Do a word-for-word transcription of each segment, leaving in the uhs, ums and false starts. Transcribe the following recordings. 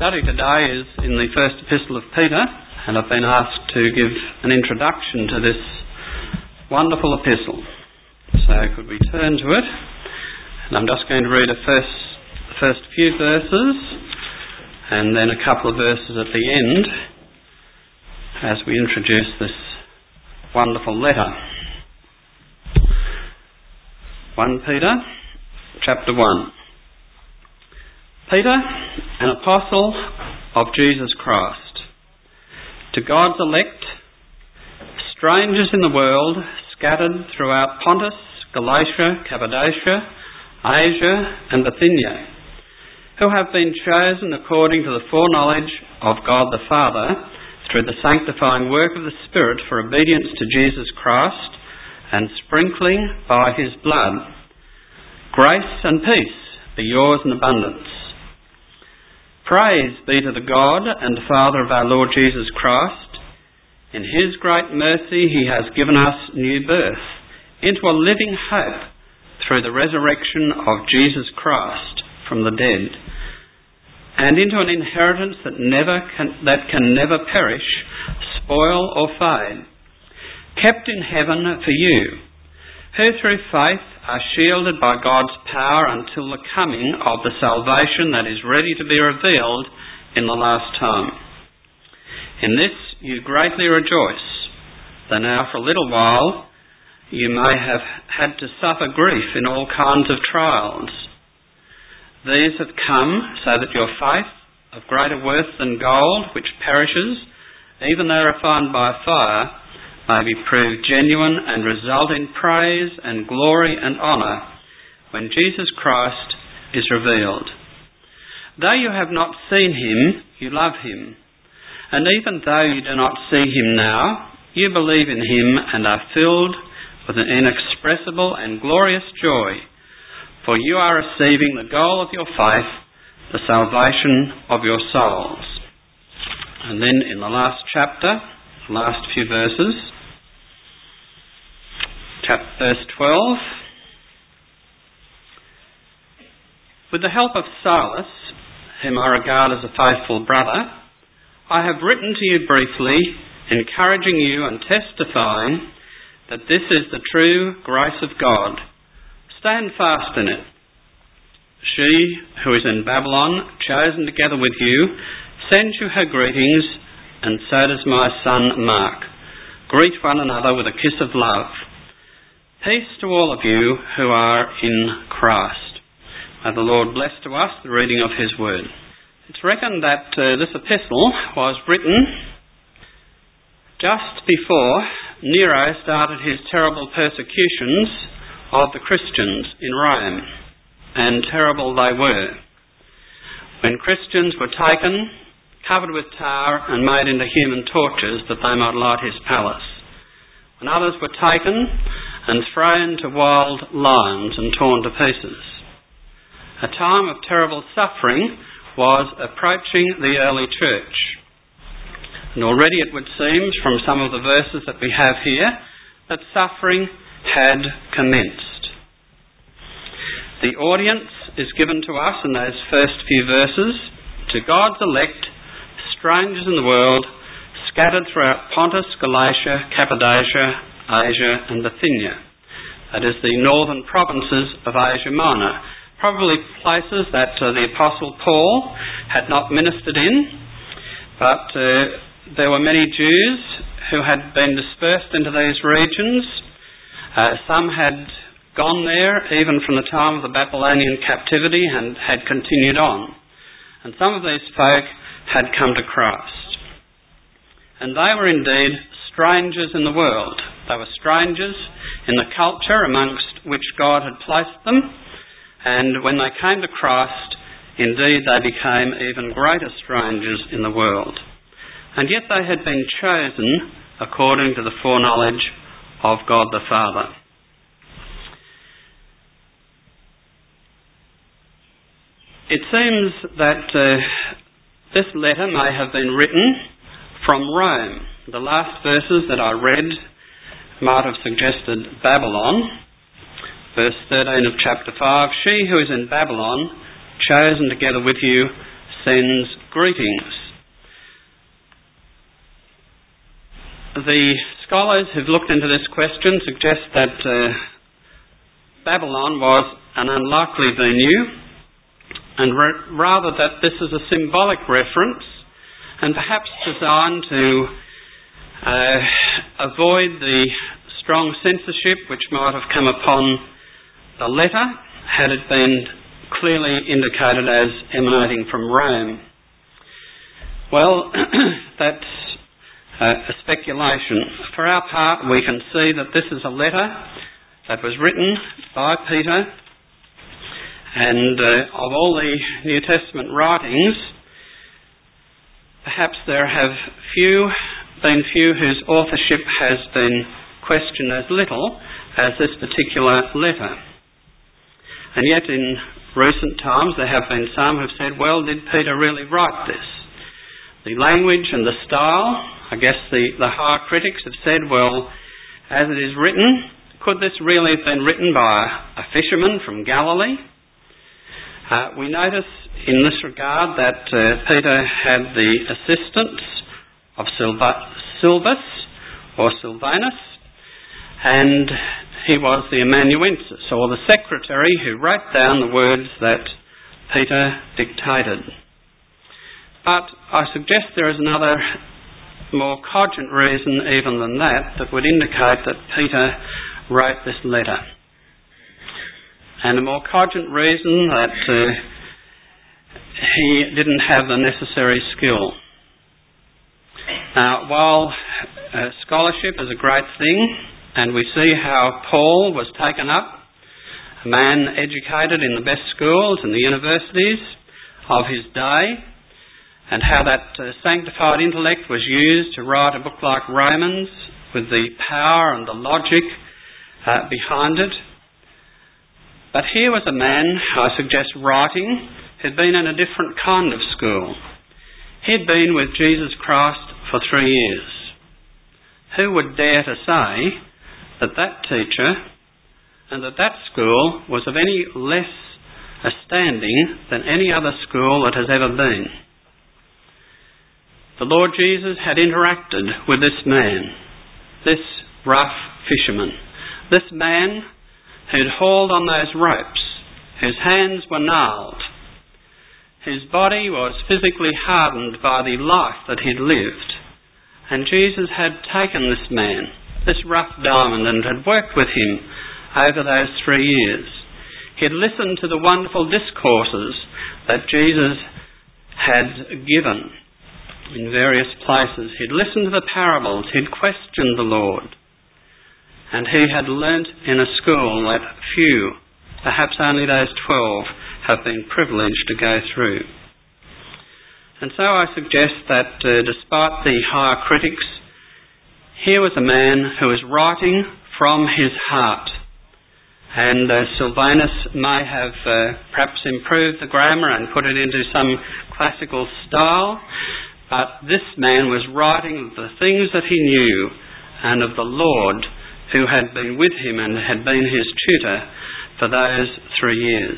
study today is in the first epistle of Peter, and I've been asked to give an introduction to this wonderful epistle. So could we turn to it? And I'm just going to read a first, the first few verses and then a couple of verses at the end as we introduce this wonderful letter. First Peter chapter one. Peter, an apostle of Jesus Christ, to God's elect, strangers in the world, scattered throughout Pontus, Galatia, Cappadocia, Asia and Bithynia, who have been chosen according to the foreknowledge of God the Father, through the sanctifying work of the Spirit for obedience to Jesus Christ and sprinkling by his blood. Grace and peace be yours in abundance. Praise be to the God and Father of our Lord Jesus Christ. In his great mercy he has given us new birth into a living hope through the resurrection of Jesus Christ from the dead, and into an inheritance that never can, that can never perish, spoil or fade, kept in heaven for you, who through faith are shielded by God's power until the coming of the salvation that is ready to be revealed in the last time. In this you greatly rejoice, though now for a little while you may have had to suffer grief in all kinds of trials. These have come so that your faith, of greater worth than gold, which perishes, even though refined by fire, may be proved genuine and result in praise and glory and honour when Jesus Christ is revealed. Though you have not seen him, you love him. And even though you do not see him now, you believe in him and are filled with an inexpressible and glorious joy, for you are receiving the goal of your faith, the salvation of your souls. And then in the last chapter, the last few verses, chapter verse twelve, with the help of Silas, whom I regard as a faithful brother, I have written to you briefly, encouraging you and testifying that this is the true grace of God. Stand fast in it. She who is in Babylon, chosen together with you, sends you her greetings, and so does my son Mark. Greet one another with a kiss of love. Peace to all of you who are in Christ. May the Lord bless to us the reading of his word. It's reckoned that uh, this epistle was written just before Nero started his terrible persecutions of the Christians in Rome, and terrible they were. When Christians were taken, covered with tar and made into human torches that they might light his palace. When others were taken and thrown to wild lions and torn to pieces. A time of terrible suffering was approaching the early church. And already it would seem from some of the verses that we have here that suffering had commenced. The audience is given to us in those first few verses, to God's elect, strangers in the world, scattered throughout Pontus, Galatia, Cappadocia, Asia and Bithynia. That is the northern provinces of Asia Minor, probably places that uh, the Apostle Paul had not ministered in, but uh, there were many Jews who had been dispersed into these regions. Uh, some had gone there even from the time of the Babylonian captivity and had continued on. And some of these folk had come to Christ. And they were indeed strangers in the world. They were strangers in the culture amongst which God had placed them, and when they came to Christ, indeed they became even greater strangers in the world. And yet they had been chosen according to the foreknowledge of God the Father. It seems that uh, this letter may have been written from Rome. The last verses that I read might have suggested Babylon. Verse thirteen of chapter five, she who is in Babylon, chosen together with you, sends greetings. The scholars who've looked into this question suggest that uh, Babylon was an unlikely venue, and re- rather that this is a symbolic reference and perhaps designed to uh, avoid the strong censorship which might have come upon the letter had it been clearly indicated as emanating from Rome. Well, that's uh, a speculation. For our part, we can see that this is a letter that was written by Peter, and uh, of all the New Testament writings, perhaps there have few been few whose authorship has been questioned as little as this particular letter. And yet in recent times there have been some who have said, well, did Peter really write this? The language and the style, I guess the, the higher critics have said, well, as it is written, could this really have been written by a fisherman from Galilee? Uh, we notice in this regard that uh, Peter had the assistance of Silva- Silvus or Silvanus, and he was the amanuensis, or the secretary who wrote down the words that Peter dictated. But I suggest there is another more cogent reason even than that that would indicate that Peter wrote this letter. And a more cogent reason that uh, he didn't have the necessary skill. Now, while uh, scholarship is a great thing, and we see how Paul was taken up, a man educated in the best schools and the universities of his day, and how that uh, sanctified intellect was used to write a book like Romans with the power and the logic uh, behind it. But here was a man, I suggest, writing, who'd been in a different kind of school. He'd been with Jesus Christ for three years. Who would dare to say that that teacher and that that school was of any less a standing than any other school that has ever been? The Lord Jesus had interacted with this man, this rough fisherman, this man who'd hauled on those ropes, whose hands were gnarled, whose body was physically hardened by the life that he'd lived. And Jesus had taken this man, this rough diamond, and had worked with him over those three years. He'd listened to the wonderful discourses that Jesus had given in various places. He'd listened to the parables. He'd questioned the Lord. And he had learnt in a school that few, perhaps only those twelve, have been privileged to go through. And so I suggest that uh, despite the higher critics, here was a man who was writing from his heart. And uh, Silvanus may have uh, perhaps improved the grammar and put it into some classical style, but this man was writing of the things that he knew and of the Lord who had been with him and had been his tutor for those three years.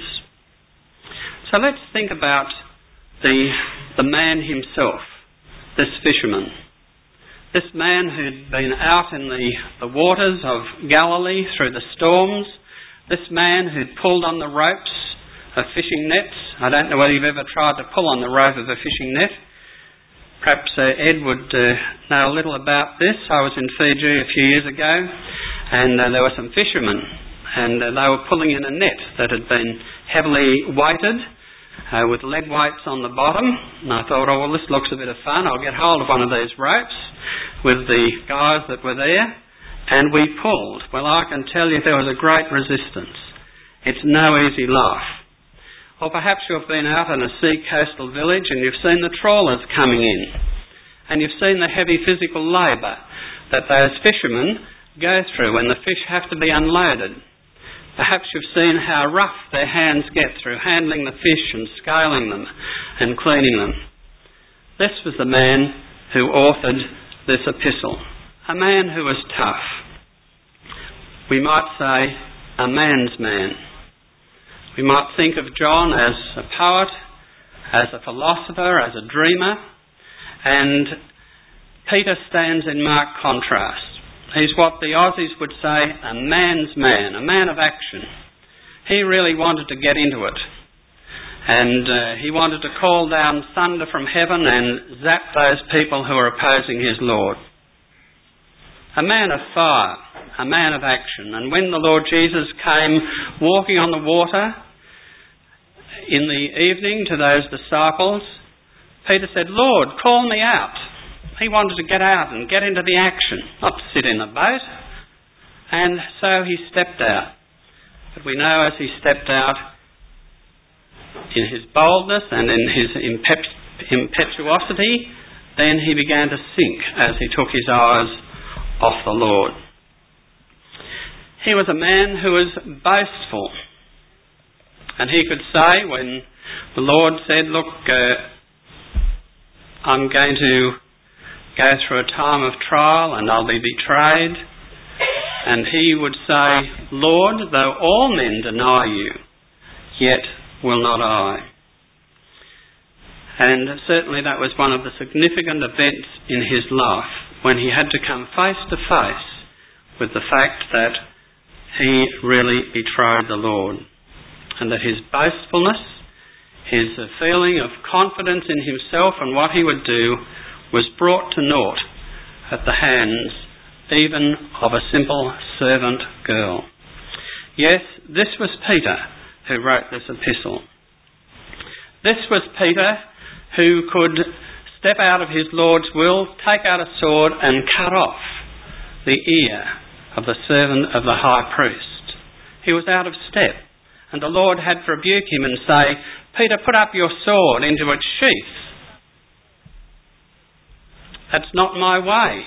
So let's think about the the man himself, this fisherman. This man who'd been out in the, the waters of Galilee through the storms. This man who'd pulled on the ropes of fishing nets. I don't know whether you've ever tried to pull on the rope of a fishing net. Perhaps uh, Ed would uh, know a little about this. I was in Fiji a few years ago, and uh, there were some fishermen, and uh, they were pulling in a net that had been heavily weighted uh, with lead weights on the bottom. And I thought, oh, well, this looks a bit of fun. I'll get hold of one of these ropes with the guys that were there, and we pulled. Well, I can tell you there was a great resistance. It's no easy life. Or perhaps you've been out in a sea coastal village and you've seen the trawlers coming in, and you've seen the heavy physical labour that those fishermen go through when the fish have to be unloaded. Perhaps you've seen how rough their hands get through handling the fish and scaling them and cleaning them. This was the man who authored this epistle, a man who was tough. We might say a man's man. We might think of John as a poet as a philosopher, as a dreamer, and Peter stands in marked contrast. He's what the Aussies would say, a man's man, a man of action. He really wanted to get into it. And uh, he wanted to call down thunder from heaven and zap those people who were opposing his Lord. A man of fire, a man of action. And when the Lord Jesus came walking on the water in the evening to those disciples, Peter said, "Lord, call me out." He wanted to get out and get into the action, not sit in a boat. And so he stepped out. But we know as he stepped out, in his boldness and in his impet- impetuosity, then he began to sink as he took his eyes off the Lord. He was a man who was boastful. And he could say when the Lord said, "Look, uh, I'm going to go through a time of trial and I'll be betrayed," and he would say, "Lord, though all men deny you, yet will not I." And certainly that was one of the significant events in his life when he had to come face to face with the fact that he really betrayed the Lord, and that his boastfulness, his feeling of confidence in himself and what he would do, was brought to naught at the hands even of a simple servant girl. Yes, this was Peter who wrote this epistle. This was Peter who could step out of his Lord's will, take out a sword and cut off the ear of the servant of the high priest. He was out of step, and the Lord had to rebuke him and say, "Peter, put up your sword into its sheath. That's not my way."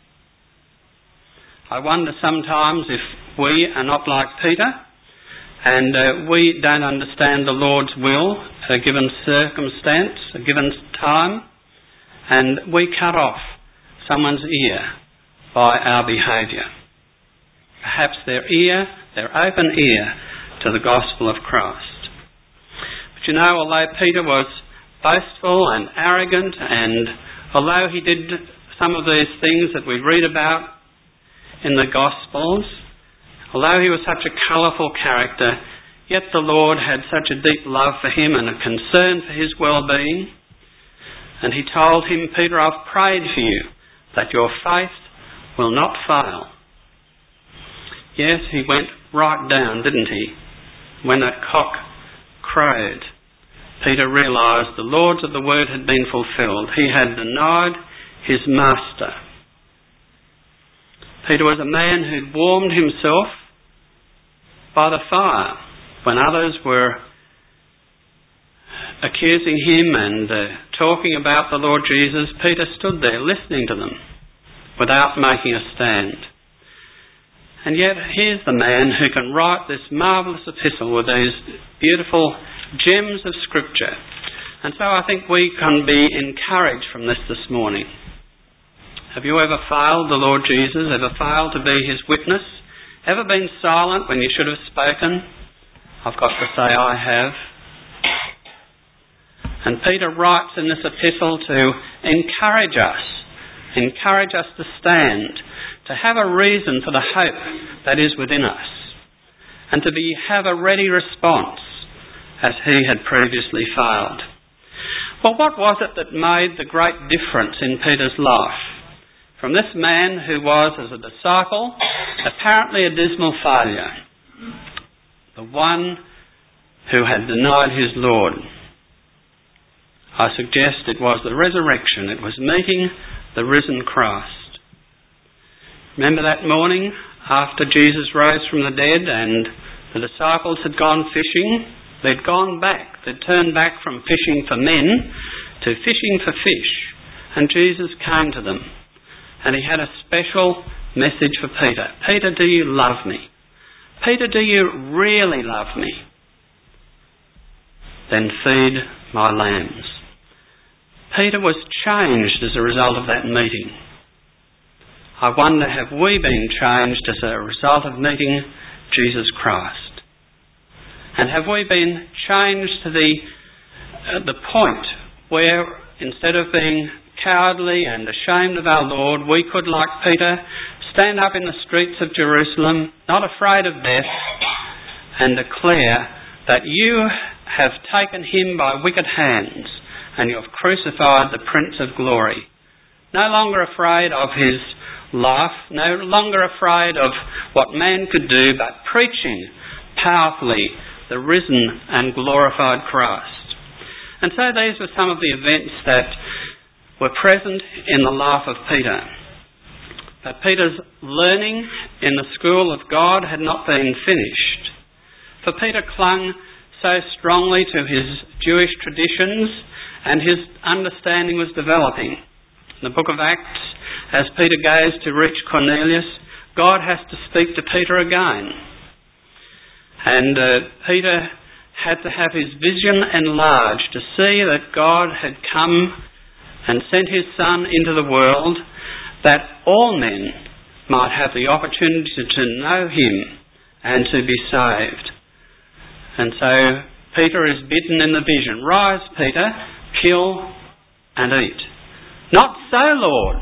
I wonder sometimes if we are not like Peter, and uh, we don't understand the Lord's will at a given circumstance, a given time, and we cut off someone's ear by our behaviour. Perhaps their ear, their open ear to the gospel of Christ. But you know, although Peter was boastful and arrogant, and although he did some of these things that we read about in the Gospels, although he was such a colourful character, yet the Lord had such a deep love for him and a concern for his well-being. And he told him, "Peter, I've prayed for you that your faith will not fail." Yes, he went right down, didn't he? When that cock crowed, Peter realised the Lord's of the word had been fulfilled. He had denied his master. Peter was a man who'd warmed himself by the fire when others were accusing him and uh, talking about the Lord Jesus. Peter stood there listening to them without making a stand. And yet here's the man who can write this marvellous epistle with these beautiful gems of Scripture. And so I think we can be encouraged from this this morning. Have you ever failed the Lord Jesus? Ever failed to be his witness? Ever been silent when you should have spoken? I've got to say I have. And Peter writes in this epistle to encourage us, encourage us to stand, to have a reason for the hope that is within us, and to be have a ready response as he had previously failed. Well, what was it that made the great difference in Peter's life? From this man who was, as a disciple, apparently a dismal failure, the one who had denied his Lord, I suggest it was the resurrection. It was meeting the risen Christ. Remember that morning after Jesus rose from the dead and the disciples had gone fishing? They'd gone back. They'd turned back from fishing for men to fishing for fish. And Jesus came to them. And he had a special message for Peter. "Peter, do you love me? Peter, do you really love me? Then feed my lambs." Peter was changed as a result of that meeting. I wonder, have we been changed as a result of meeting Jesus Christ? And have we been changed to the at the point where, instead of being cowardly and ashamed of our Lord, we could, like Peter, stand up in the streets of Jerusalem, not afraid of death, and declare that you have taken him by wicked hands and you have crucified the Prince of Glory. No longer afraid of his life, no longer afraid of what man could do, but preaching powerfully the risen and glorified Christ. And so these were some of the events that were present in the life of Peter. But Peter's learning in the school of God had not been finished. For Peter clung so strongly to his Jewish traditions, and his understanding was developing. In the book of Acts, as Peter goes to reach Cornelius, God has to speak to Peter again. And uh, Peter had to have his vision enlarged to see that God had come and sent his Son into the world that all men might have the opportunity to know him and to be saved. And so Peter is bidden in the vision, "Rise, Peter, kill and eat." "Not so, Lord."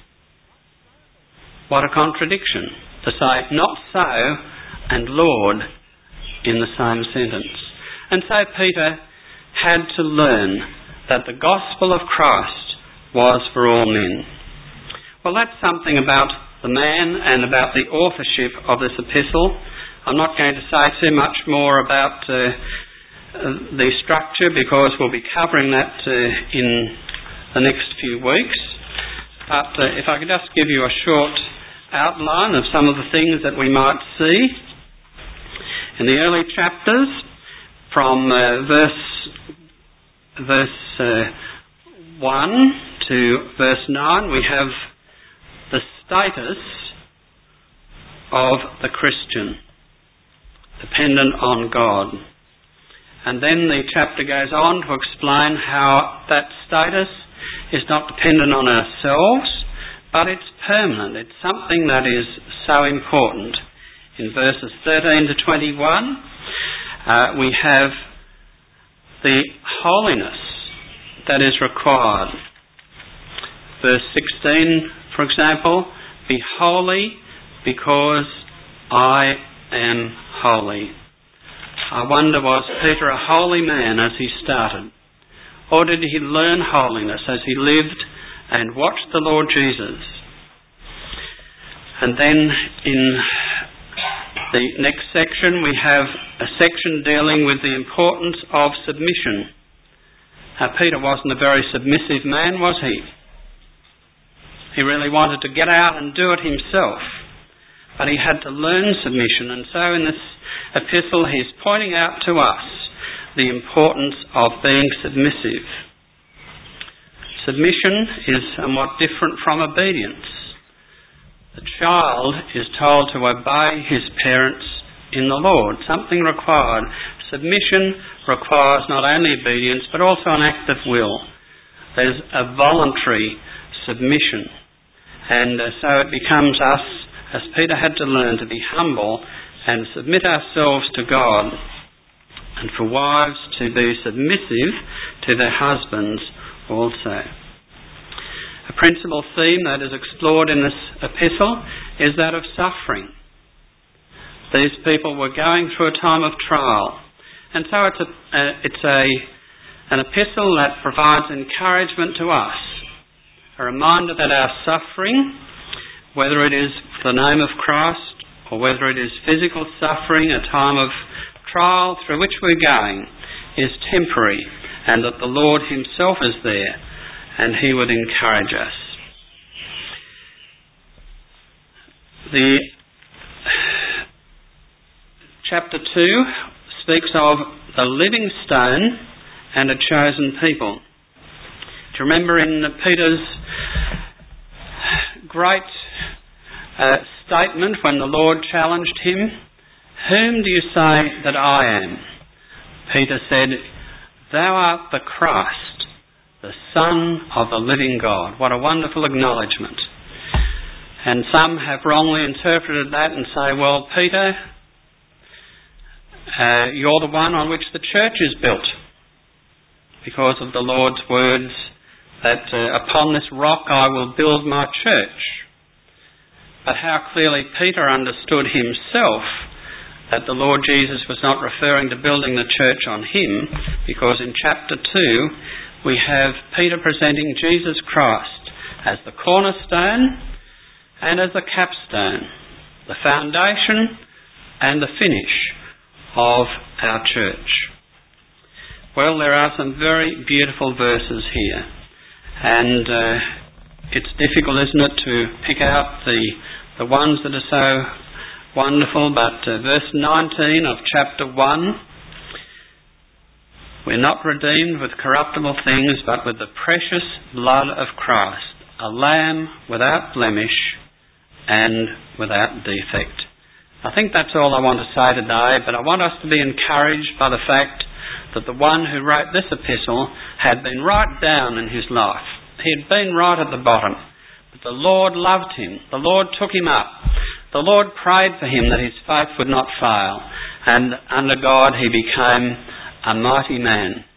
What a contradiction to say "not so" and "Lord" in the same sentence. And so Peter had to learn that the gospel of Christ was for all men. Well, that's something about the man and about the authorship of this epistle. I'm not going to say too much more about uh, the structure, because we'll be covering that uh, in the next few weeks. But uh, if I could just give you a short outline of some of the things that we might see in the early chapters, from uh, verse verse uh, one to verse nine, we have the status of the Christian, dependent on God. And then the chapter goes on to explain how that status is not dependent on ourselves, but it's permanent. It's something that is so important. In verses thirteen to twenty-one, uh, we have the holiness that is required. Verse sixteen, for example, "Be holy because I am holy." I wonder, was Peter a holy man as he started? Or did he learn holiness as he lived and watched the Lord Jesus? And then in the next section we have a section dealing with the importance of submission. Now, Peter wasn't a very submissive man, was he? He really wanted to get out and do it himself. But he had to learn submission, and so in this epistle he's pointing out to us the importance of being submissive. Submission is somewhat different from obedience. The child is told to obey his parents in the Lord, something required. Submission requires not only obedience but also an act of will. There's a voluntary submission, and uh, so it becomes us, as Peter had to learn, to be humble and submit ourselves to God, and for wives to be submissive to their husbands also. A principal theme that is explored in this epistle is that of suffering. These people were going through a time of trial, and so it's a, uh, it's a an epistle that provides encouragement to us, a reminder that our suffering, whether it is for the name of Christ or whether it is physical suffering, a time of trial through which we're going, is temporary, and that the Lord himself is there and he would encourage us. The chapter two speaks of the living stone and a chosen people. Do you remember in Peter's great uh, statement when the Lord challenged him, "Whom do you say that I am?" Peter said, "Thou art the Christ, the Son of the living God." What a wonderful acknowledgement. And some have wrongly interpreted that and say, "Well, Peter, uh, you're the one on which the church is built, because of the Lord's words that uh, upon this rock I will build my church. But how clearly Peter understood himself that the Lord Jesus was not referring to building the church on him, because in chapter two we have Peter presenting Jesus Christ as the cornerstone and as the capstone, the foundation and the finish of our church. Well, there are some very beautiful verses here, and uh, it's difficult, isn't it, to pick out the the ones that are so wonderful, but uh, verse nineteen of chapter one, we're not redeemed with corruptible things, but with the precious blood of Christ, a lamb without blemish and without defect. I think that's all I want to say today, but I want us to be encouraged by the fact that the one who wrote this epistle had been right down in his life. He had been right at the bottom, but the Lord loved him. The Lord took him up. The Lord prayed for him that his faith would not fail, and under God he became a mighty man.